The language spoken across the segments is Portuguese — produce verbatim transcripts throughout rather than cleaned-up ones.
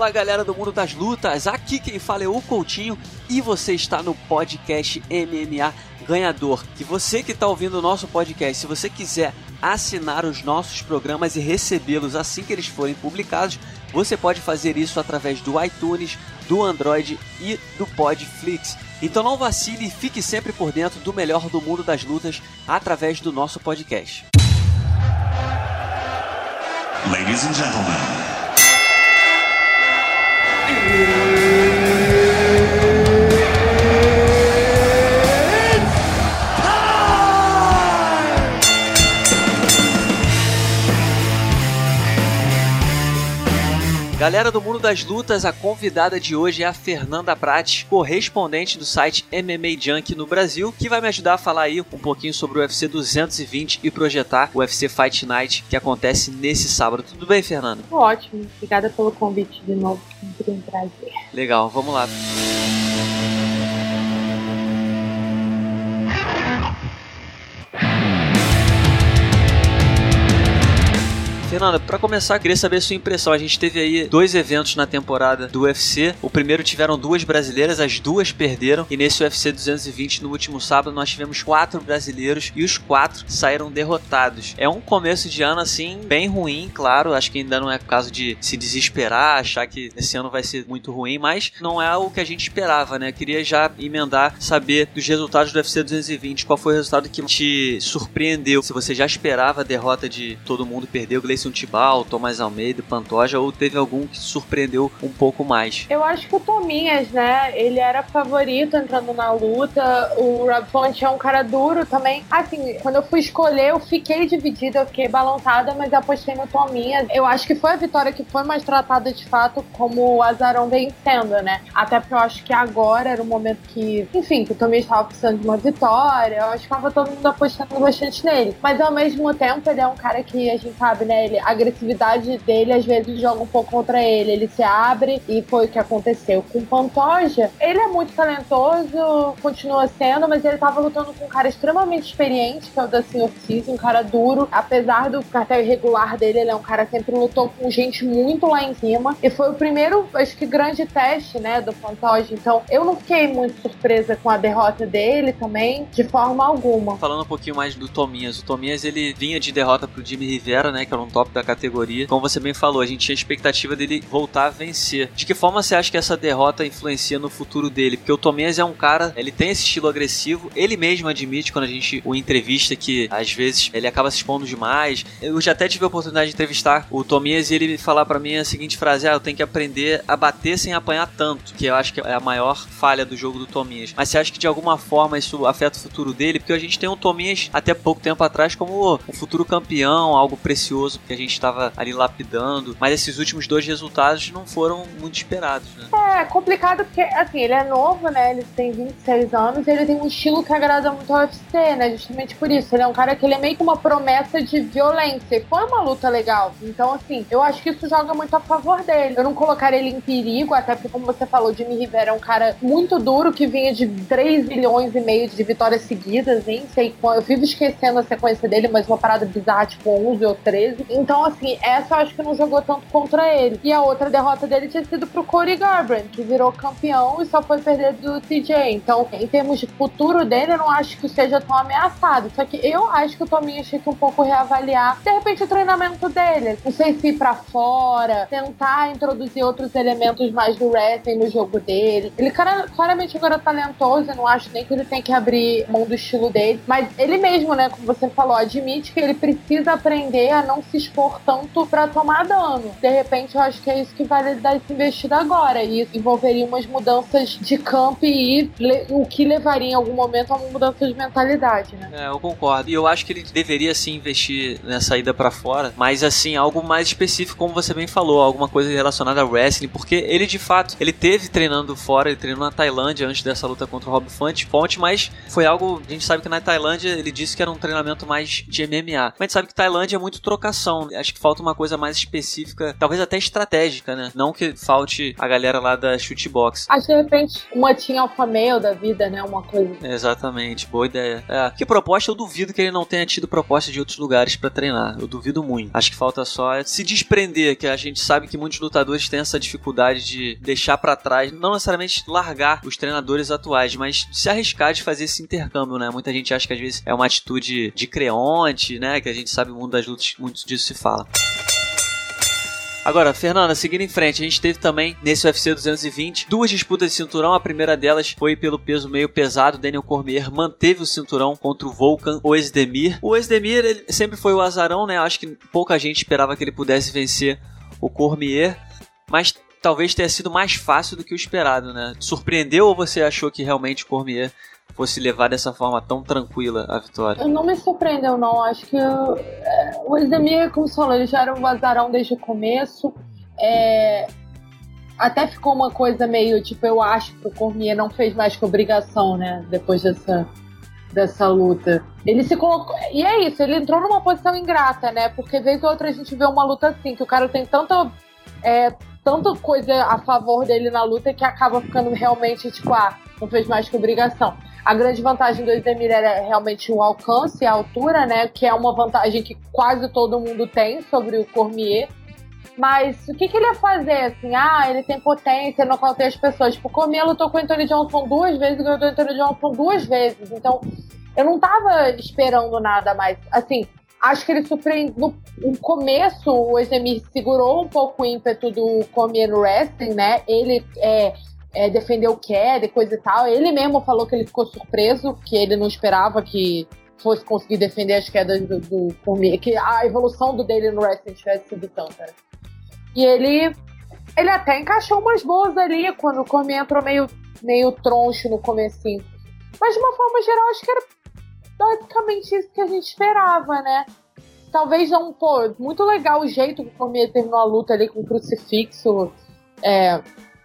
Fala galera do mundo das lutas, aqui quem fala é o Coutinho e você está no podcast M M A Ganhador. E você que está ouvindo o nosso podcast, se você quiser assinar os nossos programas e recebê-los assim que eles forem publicados, você pode fazer isso através do iTunes, do Android e do Podflix. Então não vacile e fique sempre por dentro do melhor do mundo das lutas através do nosso podcast. Ladies and gentlemen. Galera do mundo das lutas, a convidada de hoje é a Fernanda Prates, correspondente do site M M A Junkie no Brasil, que vai me ajudar a falar aí um pouquinho sobre o U F C duzentos e vinte e projetar o U F C Fight Night que acontece nesse sábado. Tudo bem, Fernanda? Ótimo, obrigada pelo convite de novo, sempre um prazer. Legal, vamos lá. Fernanda, pra começar, eu queria saber a sua impressão. A gente teve aí dois eventos na temporada do U F C. O primeiro tiveram duas brasileiras, as duas perderam. E nesse U F C duzentos e vinte, no último sábado, nós tivemos quatro brasileiros e os quatro saíram derrotados. É um começo de ano, assim, bem ruim, claro. Acho que ainda não é caso de se desesperar, achar que esse ano vai ser muito ruim, mas não é o que a gente esperava, né? Eu queria já emendar, saber dos resultados do U F C duzentos e vinte. Qual foi o resultado que te surpreendeu? Se você já esperava a derrota de todo mundo, perdeu, Gleison Tibau, Tomás Almeida, Pantoja, ou teve algum que surpreendeu um pouco mais? Eu acho que o Tominhas, né, ele era favorito entrando na luta. O Rob Font é um cara duro também. Assim, quando eu fui escolher, eu fiquei dividida, eu fiquei balançada, mas eu apostei no Tominhas. Eu acho que foi a vitória que foi mais tratada de fato como o Azarão vencendo, né? Até porque eu acho que agora era o momento que, enfim, que o Tominhas estava precisando de uma vitória. Eu acho que estava todo mundo apostando bastante nele. Mas ao mesmo tempo, ele é um cara que a gente sabe, né, ele a agressividade dele às vezes joga um pouco contra ele, ele se abre e foi o que aconteceu com o Pantoja. Ele é muito talentoso, continua sendo, mas ele tava lutando com um cara extremamente experiente, que é o Dustin Ortiz, um cara duro, apesar do cartel irregular dele, ele é um cara que sempre lutou com gente muito lá em cima, e foi o primeiro, acho que grande teste, né, do Pantoja, então eu não fiquei muito surpresa com a derrota dele também, de forma alguma. Falando um pouquinho mais do Tominhas, o Tominhas ele vinha de derrota pro Jimmy Rivera, né, que era um top da categoria. Como você bem falou, a gente tinha a expectativa dele voltar a vencer. De que forma você acha que essa derrota influencia no futuro dele? Porque o Tominhas é um cara, ele tem esse estilo agressivo, ele mesmo admite quando a gente o entrevista que às vezes ele acaba se expondo demais. Eu já até tive a oportunidade de entrevistar o Tominhas e ele me falar pra mim a seguinte frase: ah, eu tenho que aprender a bater sem apanhar tanto, que eu acho que é a maior falha do jogo do Tominhas. Mas você acha que de alguma forma isso afeta o futuro dele? Porque a gente tem o Tominhas até pouco tempo atrás como um futuro campeão, algo precioso que a gente estava ali lapidando, mas esses últimos dois resultados não foram muito esperados, né? É complicado porque, assim, ele é novo, né? Ele tem vinte e seis anos e ele tem um estilo que agrada muito ao U F C, né? Justamente por isso. Ele é um cara que ele é meio que uma promessa de violência. E foi uma luta legal. Então, assim, eu acho que isso joga muito a favor dele. Eu não colocaria ele em perigo, até porque, como você falou, Jimmy Rivera é um cara muito duro que vinha de três milhões e meio de vitórias seguidas, nem sei quando. Eu vivo esquecendo a sequência dele, mas uma parada bizarra, tipo onze ou treze. Então, assim, essa eu acho que não jogou tanto contra ele. E a outra derrota dele tinha sido pro Cody Garbrandt, que virou campeão e só foi perder do T J. Então, em termos de futuro dele, eu não acho que seja tão ameaçado. Só que eu acho que o Tominhas tinha que um pouco reavaliar, de repente, o treinamento dele. Não sei se ir pra fora, tentar introduzir outros elementos mais do wrestling no jogo dele. Ele cara, claramente agora é talentoso, eu não acho nem que ele tem que abrir mão do estilo dele. Mas ele mesmo, né, como você falou, admite que ele precisa aprender a não se expor tanto pra tomar dano. De repente, eu acho que é isso que vale dar esse investido agora. E isso envolveria umas mudanças de campo e o que levaria em algum momento a uma mudança de mentalidade, né? É, eu concordo. E eu acho que ele deveria sim investir nessa ida pra fora, mas assim, algo mais específico, como você bem falou, alguma coisa relacionada ao wrestling, porque ele de fato, ele teve treinando fora, ele treinou na Tailândia antes dessa luta contra o Rob Font, mas foi algo, a gente sabe que na Tailândia ele disse que era um treinamento mais de M M A. Mas a gente sabe que Tailândia é muito trocação. não. Acho que falta uma coisa mais específica, talvez até estratégica, né? Não que falte a galera lá da Shootbox. Acho que de repente uma Team Alpha Male da vida, né? Uma coisa. Exatamente, boa ideia. É. Que proposta, eu duvido que ele não tenha tido proposta de outros lugares pra treinar. Eu duvido muito. Acho que falta só se desprender, que a gente sabe que muitos lutadores têm essa dificuldade de deixar pra trás, não necessariamente largar os treinadores atuais, mas se arriscar de fazer esse intercâmbio, né? Muita gente acha que às vezes é uma atitude de creonte, né? Que a gente sabe, o mundo das lutas, muito disso se fala. Agora, Fernanda, seguindo em frente, a gente teve também, nesse U F C duzentos e vinte, duas disputas de cinturão. A primeira delas foi pelo peso meio pesado. Daniel Cormier manteve o cinturão contra o Volkan Oezdemir. O Oezdemir, ele sempre foi o azarão, né? Acho que pouca gente esperava que ele pudesse vencer o Cormier, mas talvez tenha sido mais fácil do que o esperado, né? Surpreendeu ou você achou que realmente o Cormier fosse levar dessa forma tão tranquila a vitória? Não me surpreendeu, não. Acho que é, o Oezdemir, como você falou, ele já era um azarão desde o começo. É, até ficou uma coisa meio, tipo, eu acho que o Cormier não fez mais que obrigação, né? Depois dessa, dessa luta. Ele se colocou... E é isso, ele entrou numa posição ingrata, né? Porque vez ou outra a gente vê uma luta assim, que o cara tem tanta... É, tanta coisa a favor dele na luta que acaba ficando realmente, tipo, ah, não fez mais que obrigação. A grande vantagem do Oezdemir era realmente o alcance e a altura, né? Que é uma vantagem que quase todo mundo tem sobre o Cormier. Mas o que, que ele ia fazer, assim? Ah, ele tem potência, nocauteia as pessoas. Tipo, o Cormier lutou com o Anthony Johnson duas vezes e ganhou do Anthony Johnson duas vezes. Então, eu não tava esperando nada mais. Assim, acho que ele surpreendeu. No começo, o Oezdemir segurou um pouco o ímpeto do Cormier no wrestling, né? Ele é... É, defendeu queda e coisa e tal. Ele mesmo falou que ele ficou surpreso, que ele não esperava que fosse conseguir defender as quedas do, do Cormier, que a evolução do dele no wrestling tivesse sido tanta. E ele ele até encaixou umas boas ali, quando o Cormier entrou meio, meio troncho no comecinho. Mas de uma forma geral, acho que era basicamente isso que a gente esperava, né? Talvez não, pô, muito legal o jeito que o Cormier terminou a luta ali com o crucifixo, é...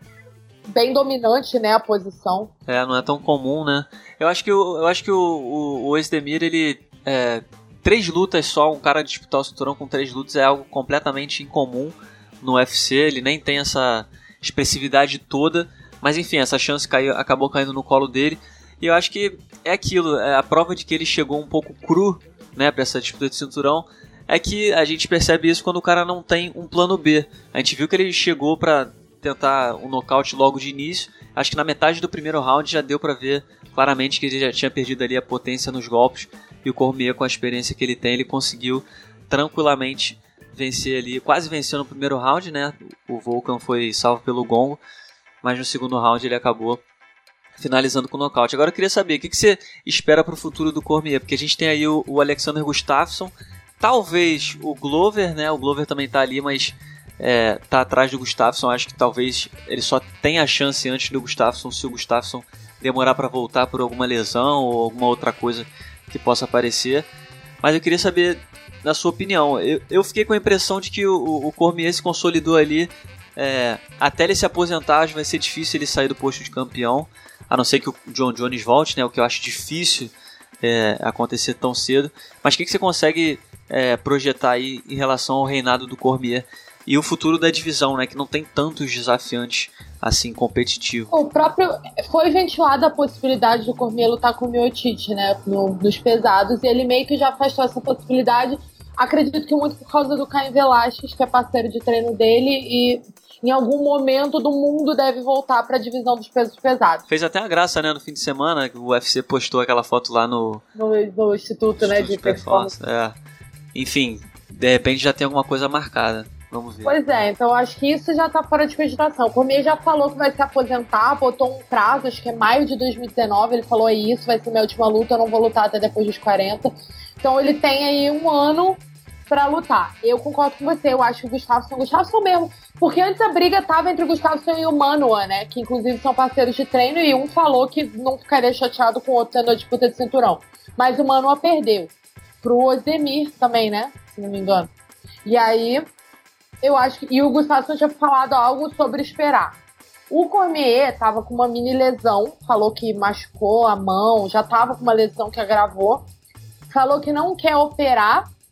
bem dominante, né, a posição. É, não é tão comum, né? Eu acho que o, eu acho que o, o, o Oezdemir, ele... É, três lutas só, um cara disputar o cinturão com três lutas é algo completamente incomum no U F C. Ele nem tem essa expressividade toda, mas enfim, essa chance caiu, acabou caindo no colo dele. E eu acho que é aquilo, é a prova de que ele chegou um pouco cru, né, pra essa disputa de cinturão, é que a gente percebe isso quando o cara não tem um plano B. A gente viu que ele chegou pra tentar um nocaute logo de início. Acho que na metade do primeiro round já deu pra ver claramente que ele já tinha perdido ali a potência nos golpes, e o Cormier, com a experiência que ele tem, ele conseguiu tranquilamente vencer ali, quase venceu no primeiro round, né? O Volkan foi salvo pelo gongo, mas no segundo round ele acabou finalizando com nocaute. Agora eu queria saber, o que você espera pro futuro do Cormier? Porque a gente tem aí o, o Alexander Gustafsson, talvez o Glover, né? O Glover também tá ali, mas É, tá atrás do Gustafsson. Acho que talvez ele só tenha a chance antes do Gustafsson se o Gustafsson demorar para voltar por alguma lesão ou alguma outra coisa que possa aparecer. Mas eu queria saber, na sua opinião, eu, eu fiquei com a impressão de que o, o Cormier se consolidou ali, é, até ele se aposentar vai ser difícil ele sair do posto de campeão, a não ser que o John Jones volte, né, o que eu acho difícil é, acontecer tão cedo. Mas o que, que você consegue é, projetar aí em relação ao reinado do Cormier e o futuro da divisão, né, que não tem tantos desafiantes assim competitivos? O próprio foi ventilada a possibilidade do Cormier lutar com o Miocic, né, no, nos pesados, e ele meio que já afastou essa possibilidade. Acredito que muito por causa do Caim Velasquez, que é parceiro de treino dele, e em algum momento do mundo deve voltar para a divisão dos pesos pesados. Fez até a graça, né, no fim de semana, que o U F C postou aquela foto lá no no, no Instituto, Instituto, né, de Performance. É. Enfim, de repente já tem alguma coisa marcada. Vamos ver. Pois é, então acho que isso já tá fora de cogitação. O Cormier já falou que vai se aposentar, botou um prazo, acho que é maio de dois mil e dezenove, ele falou, é isso, vai ser minha última luta, eu não vou lutar até depois dos quarenta. Então ele tem aí um ano pra lutar. Eu concordo com você, eu acho que o Gustafsson, o Gustafsson mesmo, porque antes a briga tava entre o Gustafsson e o Manua, né, que inclusive são parceiros de treino, e um falou que não ficaria chateado com o outro tendo a disputa de cinturão. Mas o Manua perdeu. Pro Oezdemir também, né, se não me engano. E aí... Eu acho que... E o Gustafsson tinha falado algo sobre esperar. O Cormier tava com uma mini lesão, falou que machucou a mão, já tava com uma lesão que agravou. Falou que não quer operar,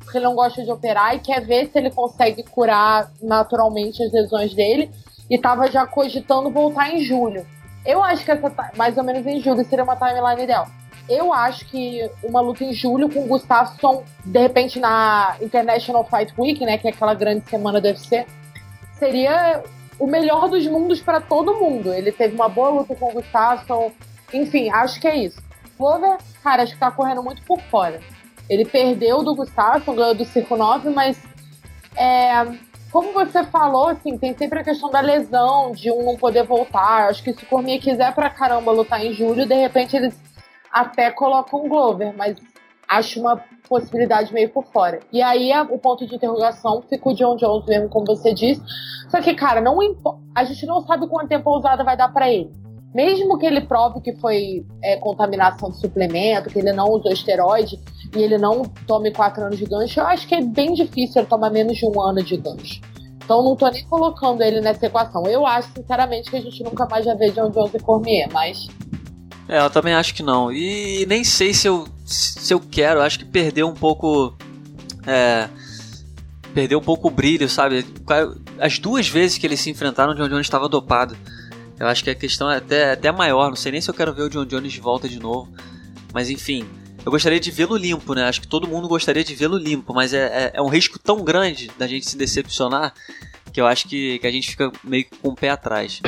porque ele não gosta de operar e quer ver se ele consegue curar naturalmente as lesões dele. E tava já cogitando voltar em julho. Eu acho que essa, mais ou menos em julho, seria uma timeline ideal. Eu acho que uma luta em julho com o Gustafsson, de repente na International Fight Week, né, que é aquela grande semana do U F C, seria o melhor dos mundos para todo mundo. Ele teve uma boa luta com o Gustafsson, enfim, acho que é isso. Glover, cara, acho que tá correndo muito por fora. Ele perdeu do Gustafsson, ganhou do Circo nove, mas é, como você falou, assim, tem sempre a questão da lesão, de um não poder voltar. Acho que se o Cormier quiser pra caramba lutar em julho, de repente eles até colocam o Glover, mas acho uma possibilidade meio por fora. E aí a, o ponto de interrogação fica o John Jones mesmo, como você disse. Só que, cara, não impo- a gente não sabe quanto tempo a usada vai dar pra ele. Mesmo que ele prove que foi é, contaminação de suplemento, que ele não usou esteroide e ele não tome quatro anos de gancho, eu acho que é bem difícil ele tomar menos de um ano de gancho. Então não tô nem colocando ele nessa equação. Eu acho, sinceramente, que a gente nunca mais vai ver John Jones e Cormier, mas... É, eu também acho que não. E nem sei se eu, se eu quero. Acho que perdeu um pouco... É, perdeu um pouco o brilho, sabe? As duas vezes que eles se enfrentaram, o John Jones estava dopado. Eu acho que a questão é até, até maior. Não sei nem se eu quero ver o John Jones de volta de novo. Mas enfim, eu gostaria de vê-lo limpo, né? Acho que todo mundo gostaria de vê-lo limpo. Mas é, é, é um risco tão grande da gente se decepcionar que eu acho que, que a gente fica meio com o pé atrás.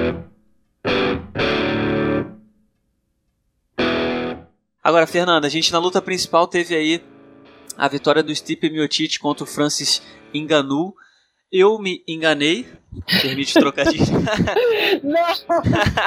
Agora, Fernanda, a gente na luta principal teve aí a vitória do Stipe Miocic contra o Francis Ngannou. Eu me enganei, permite trocadilho. Não!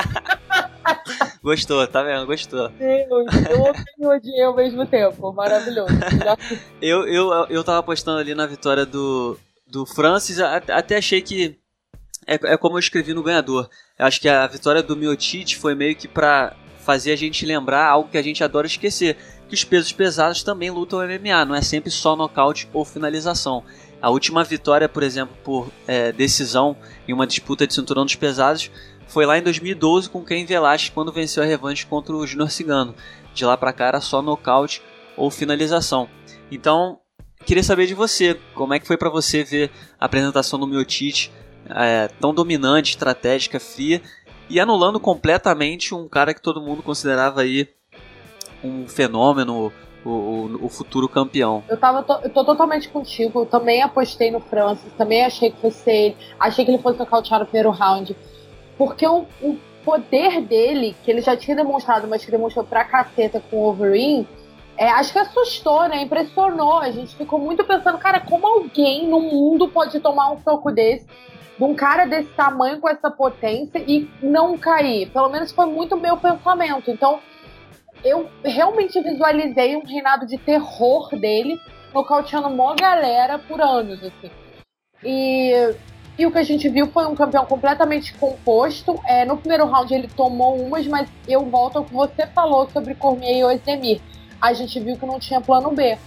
Gostou, tá vendo? Gostou. Deus, eu odeio odiei ao mesmo tempo, maravilhoso. eu, eu, eu tava apostando ali na vitória do, do Francis, até achei que é, é como eu escrevi no ganhador. Eu acho que a vitória do Miocic foi meio que pra fazer a gente lembrar algo que a gente adora esquecer, que os pesos pesados também lutam M M A, não é sempre só nocaute ou finalização. A última vitória, por exemplo, por é, decisão em uma disputa de cinturão dos pesados foi lá em dois mil e doze com Cain Velasquez, quando venceu a revanche contra o Junior Cigano. De lá pra cá era só nocaute ou finalização. Então, queria saber de você, como é que foi pra você ver a apresentação do Miocic, é, tão dominante, estratégica, fria, e anulando completamente um cara que todo mundo considerava aí um fenômeno, o, o, o futuro campeão. Eu, tava to- eu tô totalmente contigo, eu também apostei no Francis, também achei que fosse ele, achei que ele fosse nocautear no primeiro round, porque o, o poder dele, que ele já tinha demonstrado, mas que demonstrou pra caceta com o Overeem, é, acho que assustou, né, impressionou, a gente ficou muito pensando, cara, como alguém no mundo pode tomar um soco desse, de um cara desse tamanho, com essa potência, e não cair. Pelo menos foi muito meu pensamento. Então, eu realmente visualizei um reinado de terror dele, nocauteando mó galera por anos, assim. E, e o que a gente viu foi um campeão completamente composto. É, no primeiro round ele tomou umas, mas eu volto ao que você falou sobre Cormier e Ozdemir. A gente viu que não tinha plano B.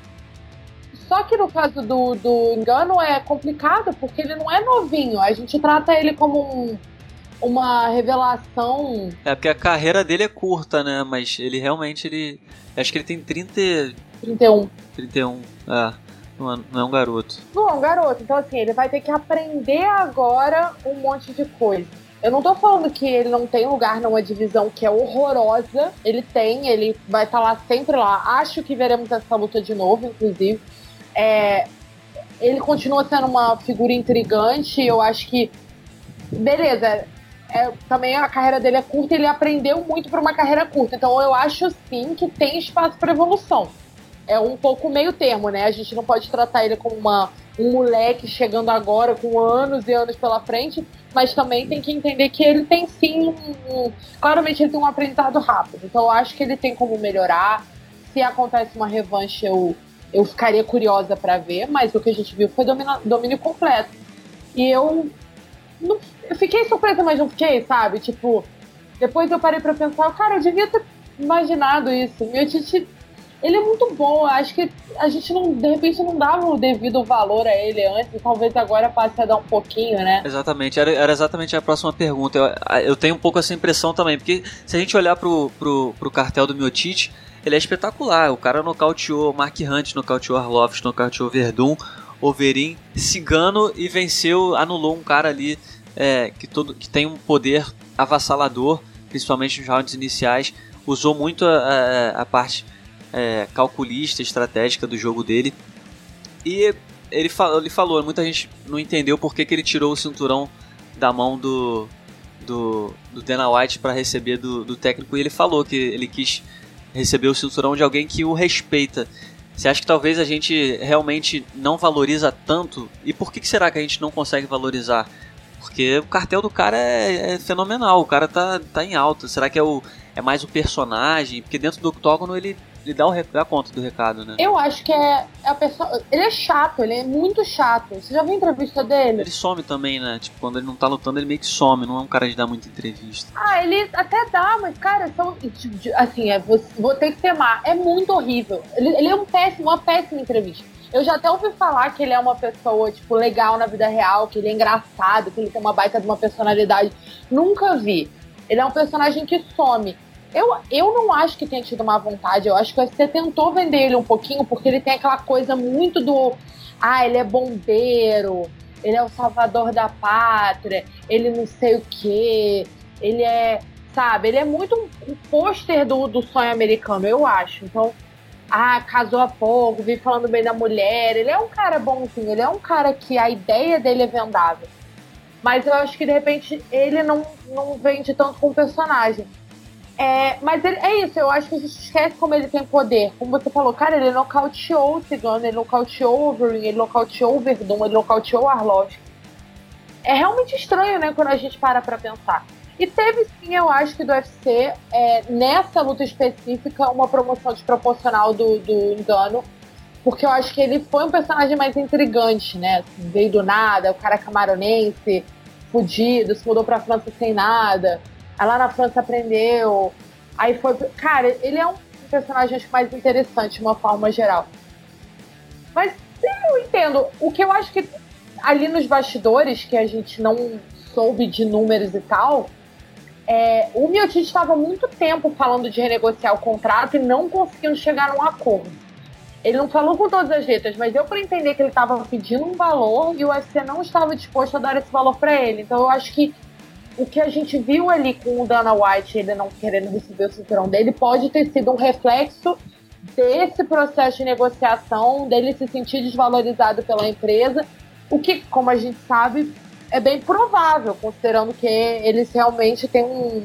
Só que no caso do, do Ngannou é complicado, porque ele não é novinho. A gente trata ele como um, uma revelação... É, porque a carreira dele é curta, né? Mas ele realmente, ele... acho que ele tem trinta... trinta e um. trinta e um, é. Não é, não é um garoto. Não é um garoto. Então, assim, ele vai ter que aprender agora um monte de coisa. Eu não tô falando que ele não tem lugar numa divisão que é horrorosa. Ele tem, ele vai estar lá sempre lá. Acho que veremos essa luta de novo, inclusive. É, ele continua sendo uma figura intrigante. Eu acho que, beleza, é, também a carreira dele é curta, ele aprendeu muito para uma carreira curta, então eu acho sim que tem espaço para evolução. É um pouco meio termo, né? A gente não pode tratar ele como uma, um moleque chegando agora com anos e anos pela frente, mas também tem que entender que ele tem sim um, um, claramente ele tem um aprendizado rápido, então eu acho que ele tem como melhorar. Se acontece uma revanche, eu Eu ficaria curiosa pra ver, mas o que a gente viu foi domina, domínio completo. E eu, não, eu fiquei surpresa, mas não fiquei, sabe? Tipo, depois eu parei pra pensar, cara, eu devia ter imaginado isso. O Miocic, ele é muito bom. Eu acho que a gente, não, de repente, não dava o devido valor a ele antes. Talvez agora passe a dar um pouquinho, né? Exatamente. Era, era exatamente a próxima pergunta. Eu, eu tenho um pouco essa impressão também, porque se a gente olhar pro, pro, pro cartel do Miocic, ele é espetacular. O cara nocauteou Mark Hunt, nocauteou Arlovski, nocauteou Verdun, Overeem, Cigano e venceu, anulou um cara ali é, que, todo, que tem um poder avassalador, principalmente nos rounds iniciais. Usou muito a, a, a parte é, calculista, estratégica do jogo dele. E ele, fal, ele falou, muita gente não entendeu por que, que ele tirou o cinturão da mão do, do, do Dana White para receber do, do técnico. E ele falou que ele quis receber o cinturão de alguém que o respeita. Você acha que talvez a gente realmente não valoriza tanto? E por que, que será que a gente não consegue valorizar? Porque o cartel do cara é, é fenomenal, o cara tá, tá em alta. Será que é, o, é mais o personagem? Porque dentro do octógono ele, ele dá, o, dá conta do recado, né? Eu acho que é a pessoa. Ele é chato, ele é muito chato. Você já viu a entrevista dele? Ele some também, né? Tipo, quando ele não tá lutando, ele meio que some, não é um cara de dar muita entrevista. Ah, ele até dá, mas, cara, são. Assim, é, vou, vou ter que temar. É muito horrível. Ele, ele é um péssimo, uma péssima entrevista. Eu já até ouvi falar que ele é uma pessoa, tipo, legal na vida real, que ele é engraçado, que ele tem uma baita de uma personalidade. Nunca vi. Ele é um personagem que some. Eu, eu não acho que tenha tido má vontade. Eu acho que você tentou vender ele um pouquinho, porque ele tem aquela coisa muito do... Ah, ele é bombeiro, ele é o salvador da pátria, ele não sei o quê, ele é... Sabe, ele é muito um, um pôster do, do sonho americano, eu acho. Então... Ah, casou há pouco, vive falando bem da mulher. Ele é um cara bonzinho, ele é um cara que a ideia dele é vendável. Mas eu acho que, de repente, ele não, não vende tanto com o personagem. É, mas ele, é isso, eu acho que a gente esquece como ele tem poder. Como você falou, cara, ele nocauteou o Cigano, ele nocauteou o Overeem, ele nocauteou o Verdun, ele nocauteou o Arlovski. É realmente estranho, né, quando a gente para pra pensar. E teve sim, eu acho que do U F C, é, nessa luta específica, uma promoção desproporcional do, do Ngannou, porque eu acho que ele foi um personagem mais intrigante, né? Assim, veio do nada, o cara camaronense, fudido, se mudou pra França sem nada, aí lá na França aprendeu, aí foi... Cara, ele é um personagem, acho, mais interessante de uma forma geral. Mas eu entendo, o que eu acho que ali nos bastidores, que a gente não soube de números e tal... É, o Miocic estava há muito tempo falando de renegociar o contrato e não conseguindo chegar num acordo. Ele não falou com todas as letras, mas deu para entender que ele estava pedindo um valor e o U F C não estava disposto a dar esse valor para ele. Então eu acho que o que a gente viu ali com o Dana White, ele não querendo receber o cinturão dele, pode ter sido um reflexo desse processo de negociação, dele se sentir desvalorizado pela empresa, o que, como a gente sabe... é bem provável, considerando que eles realmente têm um,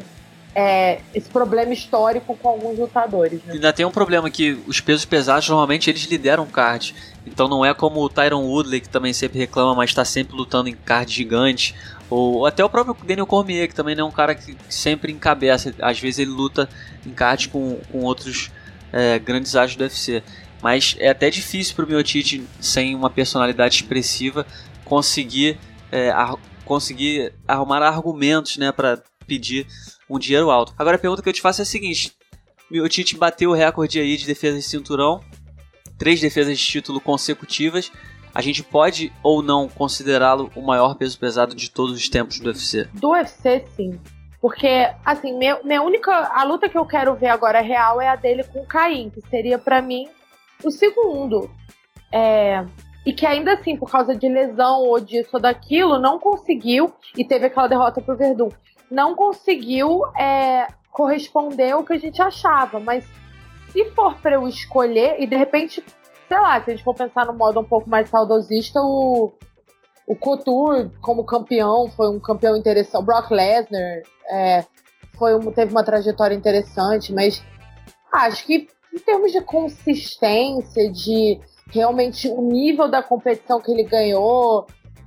é, esse problema histórico com alguns lutadores. Né? Ainda tem um problema que os pesos pesados, normalmente, eles lideram card. Então não é como o Tyron Woodley, que também sempre reclama, mas está sempre lutando em card gigante. Ou até o próprio Daniel Cormier, que também não é um cara que sempre encabeça. Às vezes ele luta em card com, com outros é, grandes astros do U F C. Mas é até difícil para o Miocic, sem uma personalidade expressiva, conseguir... É, ar- conseguir arrumar argumentos, né, para pedir um dinheiro alto. Agora a pergunta que eu te faço é a seguinte: Miocic bateu o recorde aí de defesa de cinturão, três defesas de título consecutivas. A gente pode ou não considerá-lo o maior peso pesado de todos os tempos do U F C? Do U F C, sim. Porque, assim, minha, minha única... A luta que eu quero ver agora real é a dele com o Caim, que seria, pra mim, o segundo. É... E que ainda assim, por causa de lesão ou disso ou daquilo, não conseguiu, e teve aquela derrota pro Verdun, não conseguiu é, corresponder ao que a gente achava. Mas se for pra eu escolher, e de repente, sei lá, se a gente for pensar no modo um pouco mais saudosista, o, o Couture como campeão, foi um campeão interessante. O Brock Lesnar é, foi um, teve uma trajetória interessante, mas acho que em termos de consistência, de... realmente o nível da competição que ele ganhou,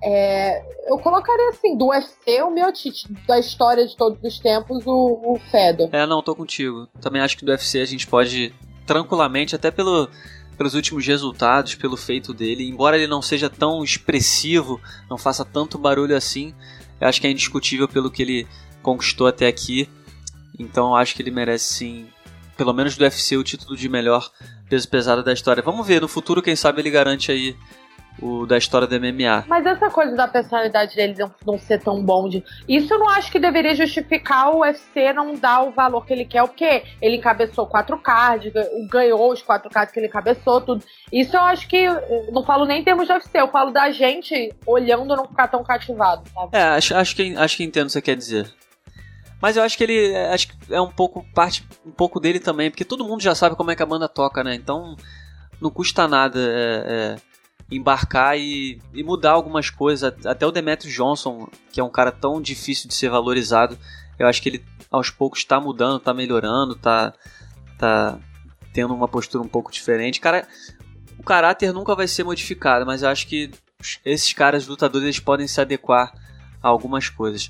é, eu colocaria assim, do U F C, o Miocic, da história de todos os tempos, o, o Fedor. É, não, tô contigo. Também acho que do U F C a gente pode, tranquilamente, até pelo, pelos últimos resultados, pelo feito dele, embora ele não seja tão expressivo, não faça tanto barulho assim, eu acho que é indiscutível pelo que ele conquistou até aqui. Então eu acho que ele merece sim, pelo menos do U F C, o título de melhor peso pesado da história. Vamos ver, no futuro, quem sabe ele garante aí o da história do M M A. Mas essa coisa da personalidade dele não, não ser tão bom, de... isso eu não acho que deveria justificar o U F C não dar o valor que ele quer, porque ele encabeçou quatro cards, ganhou os quatro cards que ele encabeçou, tudo. Isso eu acho que, não falo nem em termos de U F C, eu falo da gente olhando não ficar tão cativado, sabe? É, acho, acho, que, acho que entendo o que você quer dizer. Mas eu acho que ele, acho que é um pouco, parte um pouco dele também, porque todo mundo já sabe como é que a banda toca, né? Então, não custa nada é, é, embarcar e, e mudar algumas coisas. Até o Demetrius Johnson, que é um cara tão difícil de ser valorizado, eu acho que ele aos poucos está mudando, está melhorando, está tá tendo uma postura um pouco diferente. Cara, o caráter nunca vai ser modificado, mas eu acho que esses caras lutadores eles podem se adequar a algumas coisas.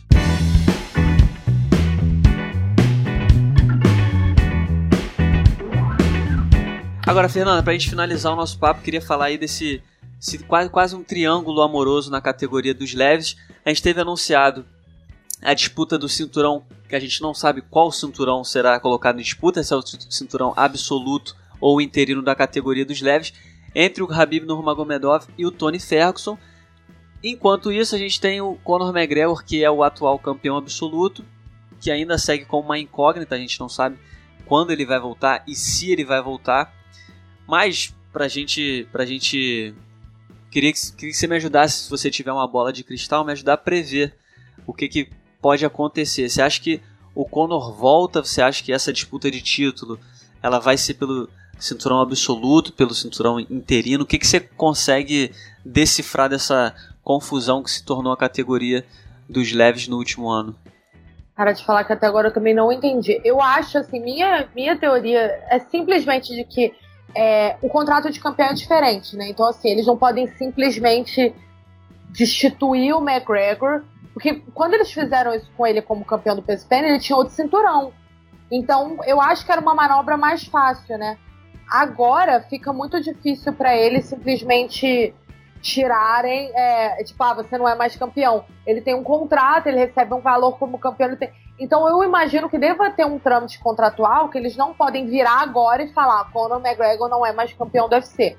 Agora, Fernanda, pra gente finalizar o nosso papo, queria falar aí desse, desse quase, quase um triângulo amoroso na categoria dos leves. A gente teve anunciado a disputa do cinturão, que a gente não sabe qual cinturão será colocado em disputa, se é o cinturão absoluto ou interino da categoria dos leves, entre o Khabib Nurmagomedov e o Tony Ferguson. Enquanto isso, a gente tem o Conor McGregor, que é o atual campeão absoluto, que ainda segue como uma incógnita, a gente não sabe quando ele vai voltar e se ele vai voltar. Mas, pra gente, pra gente queria, que, queria que você me ajudasse, se você tiver uma bola de cristal, me ajudar a prever o que, que pode acontecer. Você acha que o Conor volta? Você acha que essa disputa de título ela vai ser pelo cinturão absoluto, pelo cinturão interino? O que, que você consegue decifrar dessa confusão que se tornou a categoria dos leves no último ano? Cara, de falar que até agora eu também não entendi. Eu acho, assim, minha, minha teoria é simplesmente de que É, o contrato de campeão é diferente, né? Então, assim, eles não podem simplesmente destituir o McGregor, porque quando eles fizeram isso com ele como campeão do peso pena, ele tinha outro cinturão. Então, eu acho que era uma manobra mais fácil, né? Agora, fica muito difícil pra eles simplesmente tirarem, é, tipo, ah, você não é mais campeão. Ele tem um contrato, ele recebe um valor como campeão, ele tem... Então eu imagino que deva ter um trâmite contratual que eles não podem virar agora e falar Conor McGregor não é mais campeão do U F C.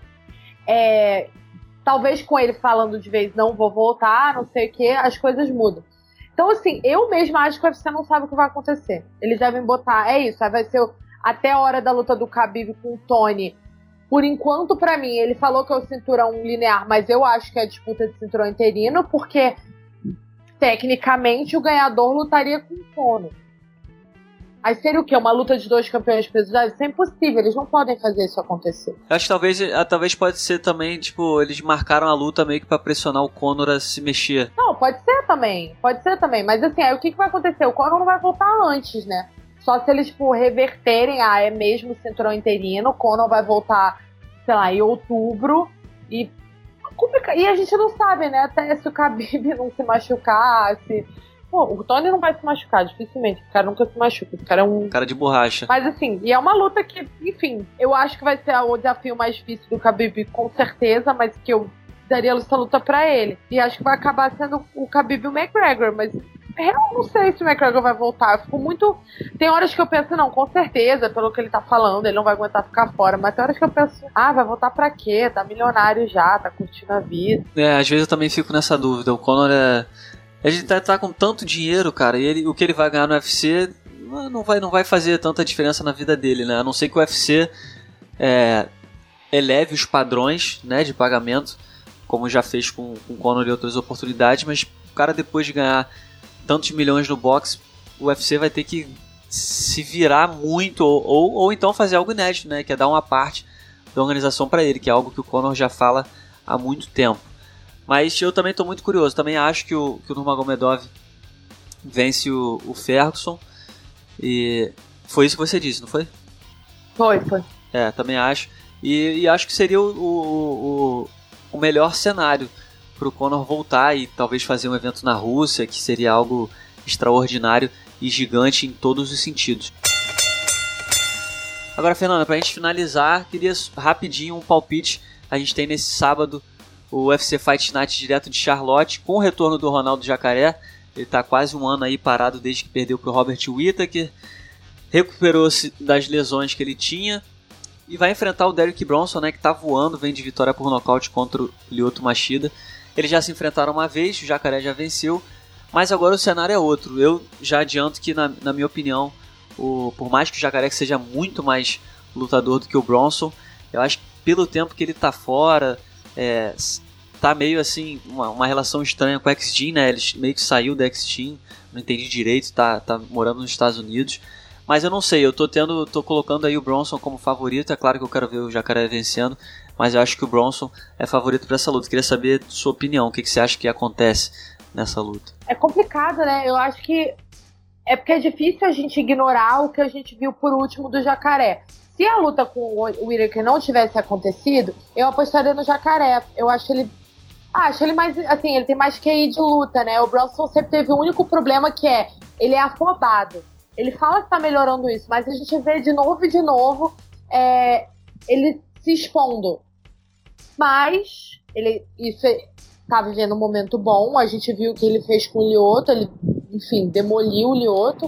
É, talvez com ele falando de vez não vou voltar, não sei o que, as coisas mudam. Então assim, eu mesma acho que o U F C não sabe o que vai acontecer. Eles devem botar, é isso, aí vai ser até a hora da luta do Khabib com o Tony. Por enquanto, pra mim, ele falou que é o cinturão linear, mas eu acho que é a disputa de cinturão interino, porque tecnicamente o ganhador lutaria com o Conor. Aí seria o quê? Uma luta de dois campeões pesados? Isso é impossível, eles não podem fazer isso acontecer. Eu acho que talvez, talvez pode ser também, tipo, eles marcaram a luta meio que pra pressionar o Conor a se mexer. Não, pode ser também, pode ser também, mas assim, aí o que, que vai acontecer? O Conor não vai voltar antes, né? Só se eles, tipo, reverterem, ah, é mesmo o cinturão interino, o Conor vai voltar, sei lá, em outubro, e E a gente não sabe, né? Até se o Khabib não se machucar, se... Pô, o Tony não vai se machucar, dificilmente. O cara nunca se machuca. O cara é um... cara de borracha. Mas assim, e é uma luta que, enfim, eu acho que vai ser o desafio mais difícil do Khabib, com certeza, mas que eu daria essa luta pra ele. E acho que vai acabar sendo o Khabib e o McGregor, mas... Eu não sei se o McGregor vai voltar. Eu fico muito... Tem horas que eu penso, não, com certeza, pelo que ele tá falando, ele não vai aguentar ficar fora. Mas tem horas que eu penso, ah, vai voltar pra quê? Tá milionário já, tá curtindo a vida. É, às vezes eu também fico nessa dúvida. O Conor é... A gente tá, tá com tanto dinheiro, cara, e ele, o que ele vai ganhar no U F C não vai, não vai fazer tanta diferença na vida dele, né? A não ser que o U F C é, eleve os padrões, né, de pagamento, como já fez com, com o Conor e outras oportunidades, mas o cara, depois de ganhar tantos milhões no boxe, o U F C vai ter que se virar muito ou, ou, ou então fazer algo inédito, né? Que é dar uma parte da organização para ele, que é algo que o Conor já fala há muito tempo. Mas eu também estou muito curioso, também acho que o, que o Nurmagomedov vence o, o Ferguson, e foi isso que você disse, não foi? Foi, foi. É, também acho, e, e acho que seria o, o, o melhor cenário para o Conor voltar e talvez fazer um evento na Rússia, que seria algo extraordinário e gigante em todos os sentidos. Agora, Fernanda, para a gente finalizar, queria rapidinho um palpite. A gente tem nesse sábado o U F C Fight Night direto de Charlotte, com o retorno do Ronaldo Jacaré. Ele está quase um ano aí parado desde que perdeu para o Robert Whittaker, recuperou-se das lesões que ele tinha, e vai enfrentar o Derek Bronson, né, que tá voando, vem de vitória por nocaute contra o Lyoto Machida. Eles já se enfrentaram uma vez, o Jacaré já venceu, mas agora o cenário é outro. Eu já adianto que, na, na minha opinião, o, por mais que o Jacaré seja muito mais lutador do que o Bronson, eu acho que pelo tempo que ele tá fora, é, tá meio assim, uma, uma relação estranha com o X-Team, né? Ele meio que saiu do X-Team, não entendi direito, tá, tá morando nos Estados Unidos. Mas eu não sei, eu tô tendo, tô colocando aí o Bronson como favorito. É claro que eu quero ver o Jacaré vencendo, mas eu acho que o Bronson é favorito para essa luta. Queria saber sua opinião, o que, que você acha que acontece nessa luta? É complicado, né? Eu acho que é porque é difícil a gente ignorar o que a gente viu por último do Jacaré. Se a luta com o Whittaker não tivesse acontecido, eu apostaria no Jacaré. Eu acho ele, acho ele mais, assim, ele tem mais Q I de luta, né? O Bronson sempre teve o único problema que é, ele é afobado. Ele fala que tá melhorando isso, mas a gente vê de novo e de novo é, ele se expondo. Mas ele isso é, tá vivendo um momento bom. A gente viu o que ele fez com o Lyoto, ele, enfim, demoliu o Lyoto.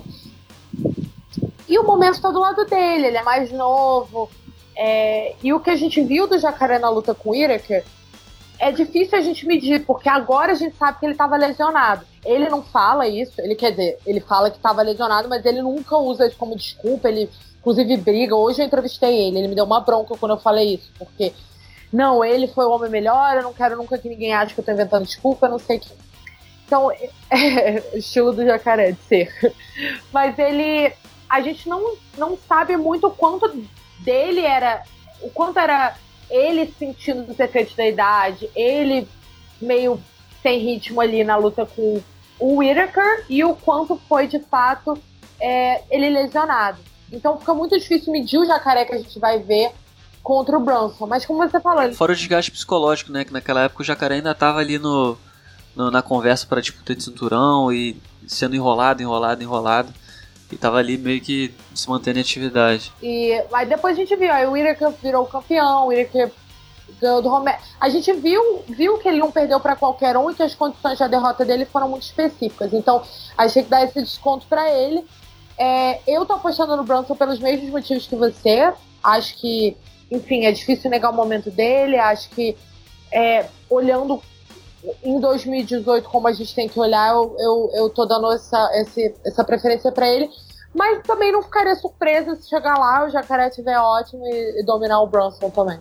E o momento tá do lado dele, ele é mais novo. É, e o que a gente viu do Jacaré na luta com o Whittaker é difícil a gente medir, porque agora a gente sabe que ele estava lesionado. Ele não fala isso, ele quer dizer, ele fala que estava lesionado, mas ele nunca usa isso como desculpa, ele inclusive briga. Hoje eu entrevistei ele, ele me deu uma bronca quando eu falei isso, porque não, ele foi o homem melhor, eu não quero nunca que ninguém ache que eu tô inventando desculpa, eu não sei o que. Então, é o estilo do Jacaré de ser. Mas ele, a gente não, não sabe muito o quanto dele era, o quanto era ele sentindo os efeitos da idade, ele meio sem ritmo ali na luta com o Whittaker, e o quanto foi de fato é, ele lesionado. Então fica muito difícil medir o Jacaré que a gente vai ver contra o Bronson, mas como você falou... Fora o desgaste psicológico, né, que naquela época o Jacaré ainda estava ali no, no, na conversa para disputa de cinturão e sendo enrolado, enrolado, enrolado. E tava ali meio que se mantendo em atividade. E aí depois a gente viu, aí o Whittaker virou campeão, o Whittaker ganhou do Romero. A gente viu, viu que ele não perdeu pra qualquer um e que as condições da derrota dele foram muito específicas. Então, achei que dar esse desconto pra ele. É, eu tô apostando no Bronson pelos mesmos motivos que você. Acho que, enfim, é difícil negar o momento dele. Acho que, é, olhando em dois mil e dezoito, como a gente tem que olhar, eu, eu, eu tô dando essa, esse, essa preferência pra ele. Mas também não ficaria surpresa se chegar lá, o Jacaré estiver ótimo e, e dominar o Bronson também.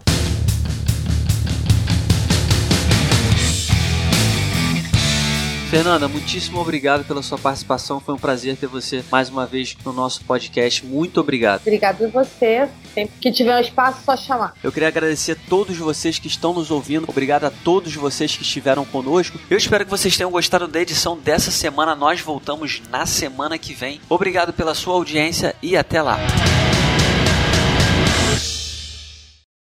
Fernanda, muitíssimo obrigado pela sua participação. Foi um prazer ter você mais uma vez no nosso podcast. Muito obrigado. Obrigado a você. Sempre que tiver um espaço, só chamar. Eu queria agradecer a todos vocês que estão nos ouvindo. Obrigado a todos vocês que estiveram conosco. Eu espero que vocês tenham gostado da edição dessa semana. Nós voltamos na semana que vem. Obrigado pela sua audiência e até lá.